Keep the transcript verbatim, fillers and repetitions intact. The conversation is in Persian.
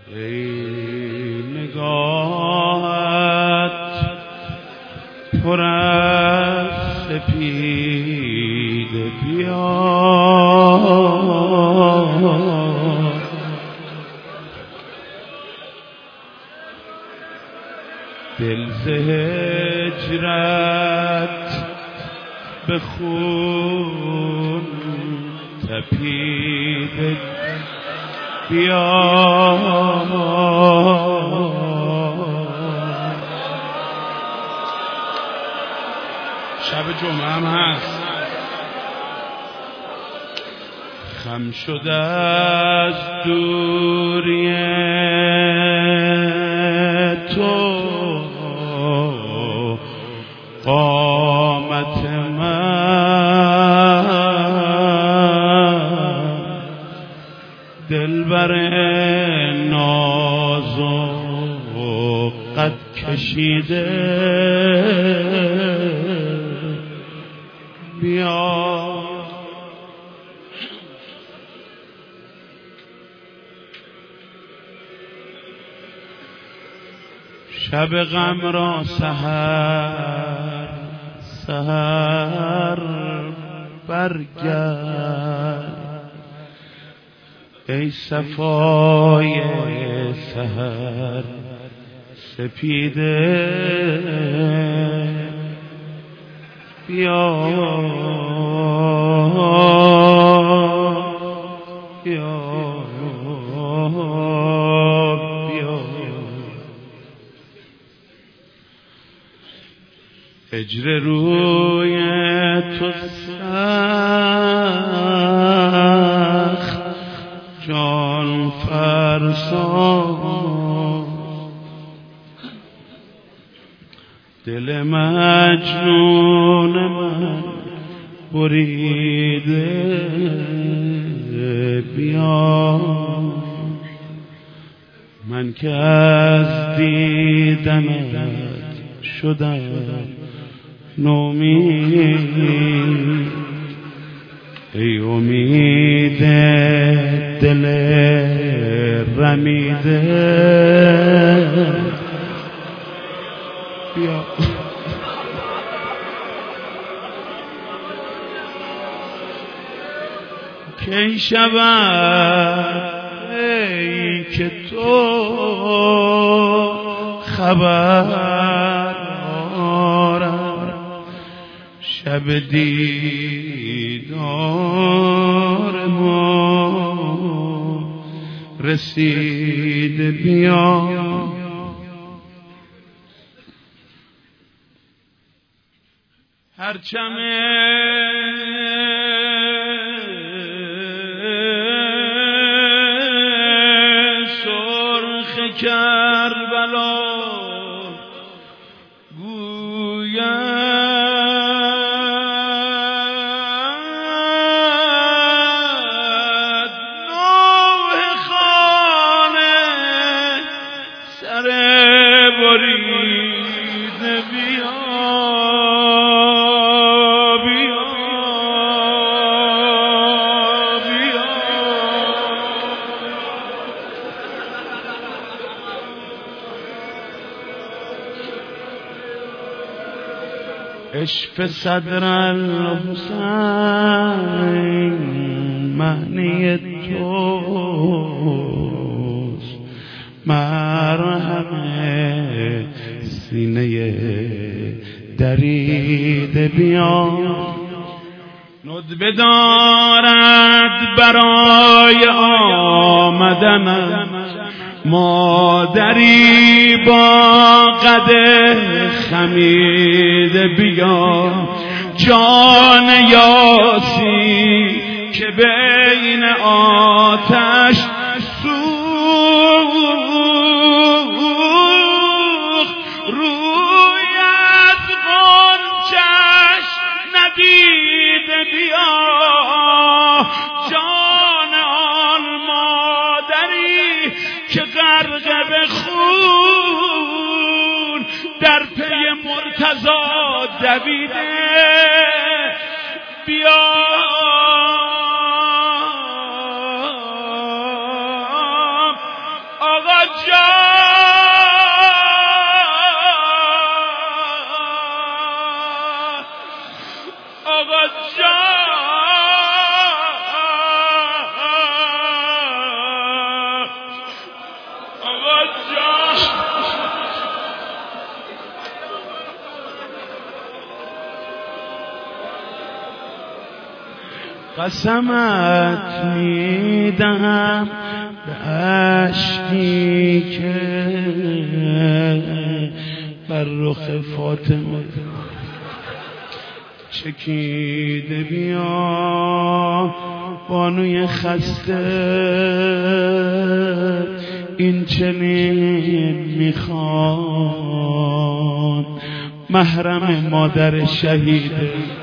ای نگاهت پر از سپید بیا دل ز هجرت به خون تپیده بیا شب جمعه هم هست خم شده از دوری تو قامت من دلبر ناز و قد کشیده بیا شب غم را سحر سحر برگرد ای صفای سحر سپیده بیا بیا بیا هجر روی تو سخت جان فرسا دل مجنون من بریده بیا من که از دیدنت شدم نومید ای امید دل رمیده بیا کی شود ای که تو خبر آرم شب دیدار ما رسید بیا هرچم سرخ کربلا گوید نوح خانه سر برید بیا عشق صدر الحسین معنی توست مرهم سینه درید بیا ندبه دارد برای آمدنم مادری با قد خمید بیا جان یاسی که بین آتش سوخت روی از غنچش ندید بیا جان آن مادری که غرق به خون در پی مرتضی دویده بیا آقا قسمت میدهم به اشکی که بر رخ فاطمه چکیده، بیا بانوی خسته این چنین میخوان محرم مادر شهیده.